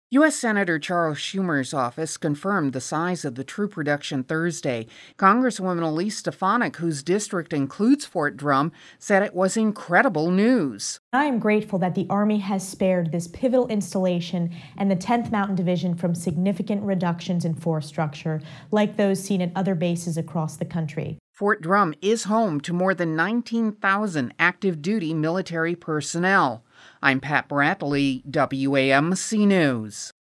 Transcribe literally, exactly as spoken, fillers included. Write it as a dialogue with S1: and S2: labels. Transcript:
S1: U S. Senator Charles Schumer's office confirmed the size of the troop reduction Thursday. Congresswoman Elise Stefanik, whose district includes Fort Drum, said it was incredible news.
S2: I am grateful that the Army has spared this pivotal installation and the tenth Mountain Division from significant reductions in force structure, like those seen at other bases across the country.
S1: Fort Drum is home to more than nineteen thousand active duty military personnel. I'm Pat Bradley, W A M C News.